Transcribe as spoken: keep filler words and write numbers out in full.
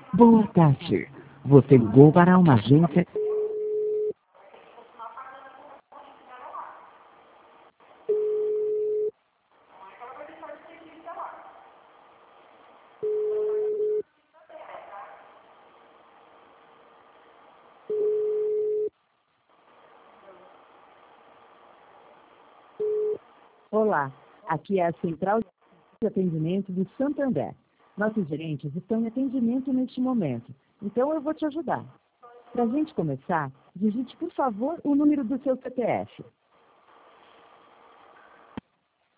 Boa tarde. Você ligou para uma agência... Olá, aqui é a Central de Atendimento do Santander. Nossos gerentes estão em atendimento neste momento, então eu vou te ajudar. Para a gente começar, digite, por favor, o número do seu C P F.